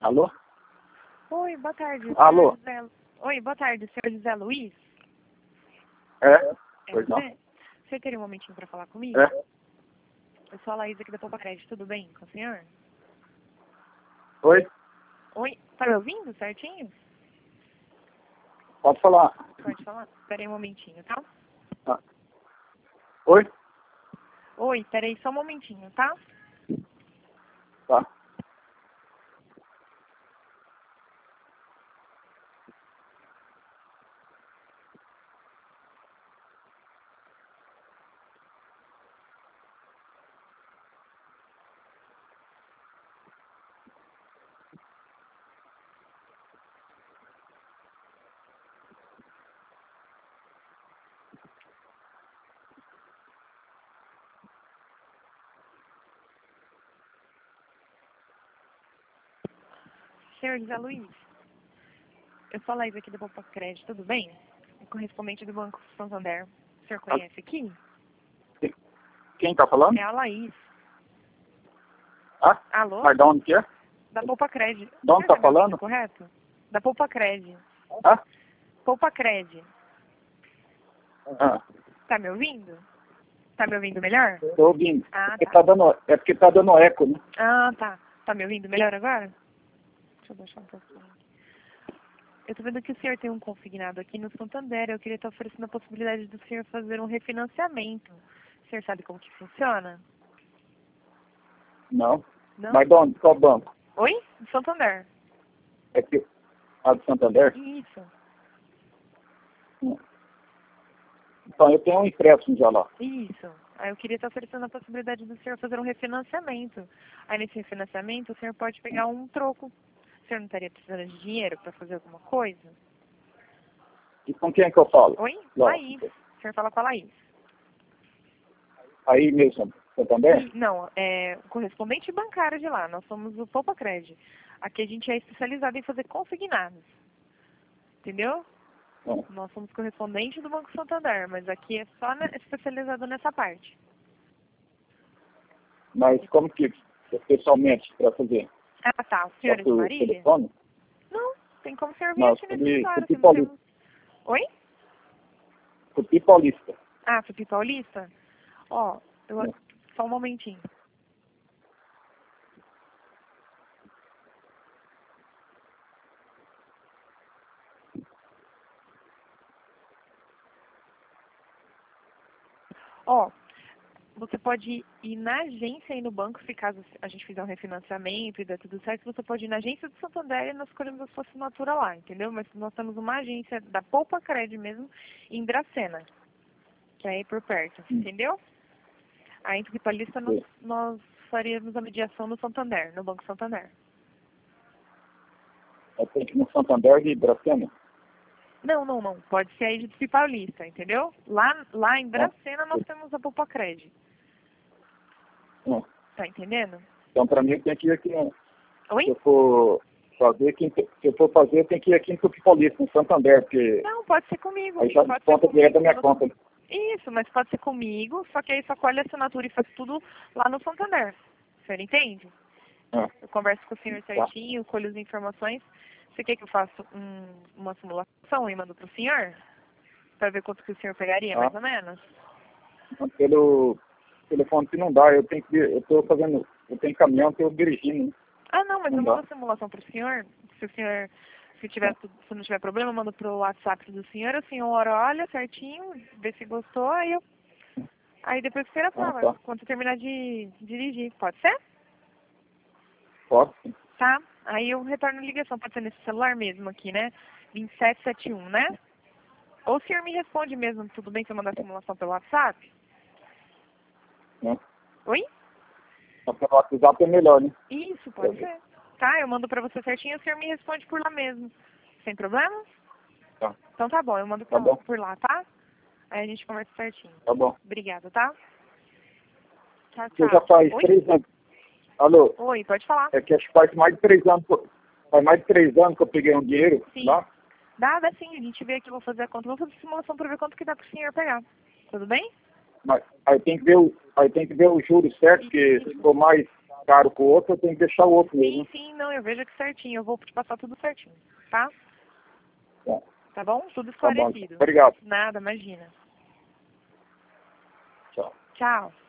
Alô? Oi, boa tarde. Alô? Oi, boa tarde, senhor José Luiz. É? É Pois não? você? Você teria um momentinho para falar comigo? É? Eu sou a Laís aqui da Poupa Crédito, tudo bem com o senhor? Oi? Oi, tá me ouvindo certinho? Pode falar. Pode falar? Espera aí um momentinho, tá? Ah. Oi? Oi, espera aí só um momentinho, tá? Tá. Senhor José Luiz, eu sou a Laís aqui da Poupa Crédito, tudo bem? É correspondente do Banco Santander. O senhor conhece aqui? Quem tá falando? É a Laís. Ah? Alô? Mas de onde que é? Da Poupa Crédito. De onde tá falando? Correto? Da Poupa Crédito. Ah? Poupa Crédito. Ah. Tá me ouvindo? Tá me ouvindo melhor? Tô ouvindo. Ah, É tá. porque tá dando eco, né? Ah, tá. Tá me ouvindo melhor agora? Deixa eu baixar um pouquinho. Eu tô vendo que o senhor tem um consignado aqui no Santander. Eu queria estar oferecendo a possibilidade do senhor fazer um refinanciamento. O senhor sabe como que funciona? Não. Não? Mas de onde? Qual banco? Oi? Do Santander. É que... Ah, do Santander? Isso. Então, eu tenho um empréstimo já lá. Isso. Aí eu queria estar oferecendo a possibilidade do senhor fazer um refinanciamento. Aí nesse refinanciamento o senhor pode pegar um troco. O senhor não estaria precisando de dinheiro para fazer alguma coisa? E com quem é que eu falo? Oi? Lá. Laís. O senhor fala com a Laís. Aí mesmo, Santander? Não, é correspondente bancário de lá. Nós somos o Poupa Crédito. Aqui a gente é especializado em fazer consignados. Entendeu? Não. Nós somos correspondente do Banco Santander, mas aqui é só especializado nessa parte. Mas como que, pessoalmente, para fazer? Ah, tá. O Só senhor é de por Marília? telefone? Não, tem como o senhor vir Não, aqui nesse escritório. Tupi Se não tem... Paulista. Oi? Tupi Paulista. Ah, Tupi Paulista? Ó, Não. só um momentinho. Ó, você pode ir na agência aí no banco, se caso a gente fizer um refinanciamento e der tudo certo, você pode ir na agência do Santander e nós escolhemos a sua assinatura lá, entendeu? Mas nós temos uma agência da Poupa Crédito mesmo, em Dracena, que é aí por perto, entendeu? Aí em Tupi Paulista nós faríamos a mediação no Santander, no Banco Santander. Eu tenho que ir no Santander de Dracena. Não. Pode ser aí de Tupi Paulista, entendeu? Lá em Dracena nós temos a Poupa Crédito. Não. Tá entendendo? Então, para mim, eu tenho que ir aqui. Oi? Se eu for fazer, eu tenho que ir aqui em Tupi Paulista, no Santander, porque Não, pode ser comigo. aí já Pode ser desconta direto da minha comigo. conta. Isso, mas pode ser comigo, só que aí só colhe a assinatura e faz tudo lá no Santander. O senhor entende? Ah, Eu converso com o senhor certinho, colho as informações. Você quer que eu faça uma simulação e mando pro senhor? Para ver quanto que o senhor pegaria, mais ou menos? pelo telefone que não dá, eu tenho caminhão, estou dirigindo. Né? Ah, não, mas Não eu dá. mando a simulação pro senhor. Se o senhor, se não tiver problema, eu mando pro WhatsApp do senhor. O senhor olha certinho, vê se gostou, aí depois o senhor aprova, Tá. quando você terminar de dirigir. Pode ser? Posso? Sim. Tá. Aí eu retorno a ligação, pode ser nesse celular mesmo aqui, né? 2771, né? Ou o senhor me responde mesmo, tudo bem se eu mandar a simulação pelo WhatsApp? Né? Oi? Só pelo WhatsApp é melhor, né? Isso, pode ser. Tá, eu mando pra você certinho e o senhor me responde por lá mesmo. Sem problema? Tá. Então tá bom, eu mando Tá bom. por lá, tá? Aí a gente conversa certinho. Tá bom. Obrigada, tá? Tchau, Você já tchau. faz Oi? 3 anos. Alô? Oi, pode falar. É que acho que faz mais de 3 anos. Faz mais de 3 anos que eu peguei um dinheiro Sim. lá. Dá sim, a gente vê aqui, eu vou fazer a conta. Vou fazer simulação pra ver quanto que dá pro senhor pegar. Tudo bem? Mas aí tem que ver o juro certo, que ficou mais caro com o outro, eu tenho que deixar o outro mesmo. Sim, não, eu vejo aqui certinho. Eu vou te passar tudo certinho, tá? Tá, Tá bom? Tudo tá bom. esclarecido. Obrigado. Nada, imagina. Tchau. Tchau.